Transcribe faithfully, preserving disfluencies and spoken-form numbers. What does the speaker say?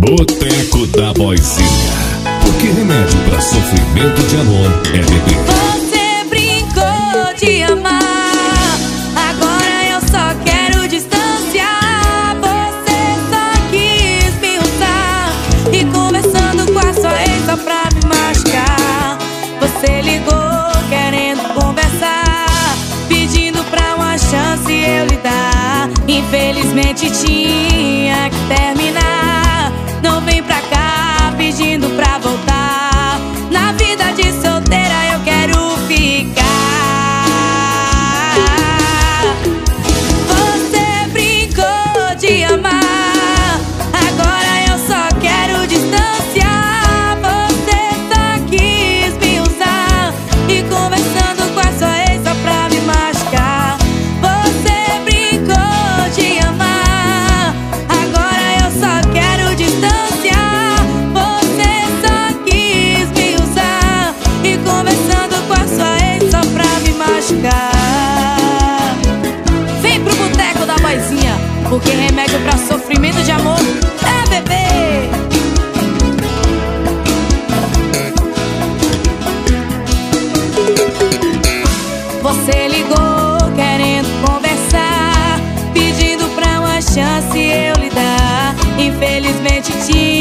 Boteco da Boizinha. Porque remédio pra sofrimento de amor é beber. Você brincou de amar, agora eu só quero distanciar. Você só quis me usar e conversando com a sua ex só pra me machucar. Você ligou querendo conversar, pedindo pra uma chance eu lhe dar. Infelizmente tinha que terminar. Não vem pra cá pedindo pra voltar. Na vida de solteira eu quero ficar. Você brincou de amar, agora eu só quero distanciar. Você só quis me usar e conversando com a sua ex só pra me machucar. Você brincou de amar, agora eu só quero distanciar. Vem pro Boteco da Boizinha, porque remédio pra sofrimento de amor é beber. Você ligou querendo conversar, pedindo pra uma chance eu lhe dar. Infelizmente tinha